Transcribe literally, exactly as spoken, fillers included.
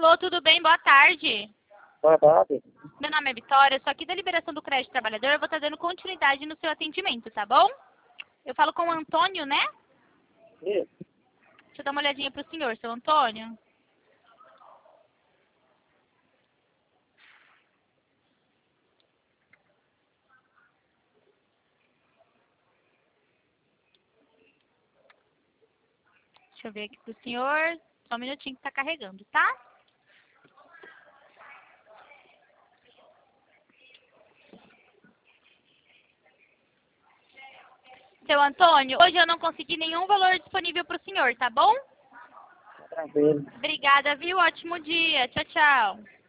Alô, tudo bem? Boa tarde. Boa tarde. Meu nome é Vitória, eu sou aqui da Liberação do Crédito Trabalhador. Eu vou estar dando continuidade no seu atendimento, tá bom? Eu falo com o Antônio, né? Isso. Deixa eu dar uma olhadinha pro senhor, seu Antônio. Deixa eu ver aqui pro senhor. Só um minutinho que tá carregando, tá? Seu Antônio, hoje eu não consegui nenhum valor disponível pro senhor, tá bom? Tranquilo. Obrigada, viu? Ótimo dia. Tchau, tchau.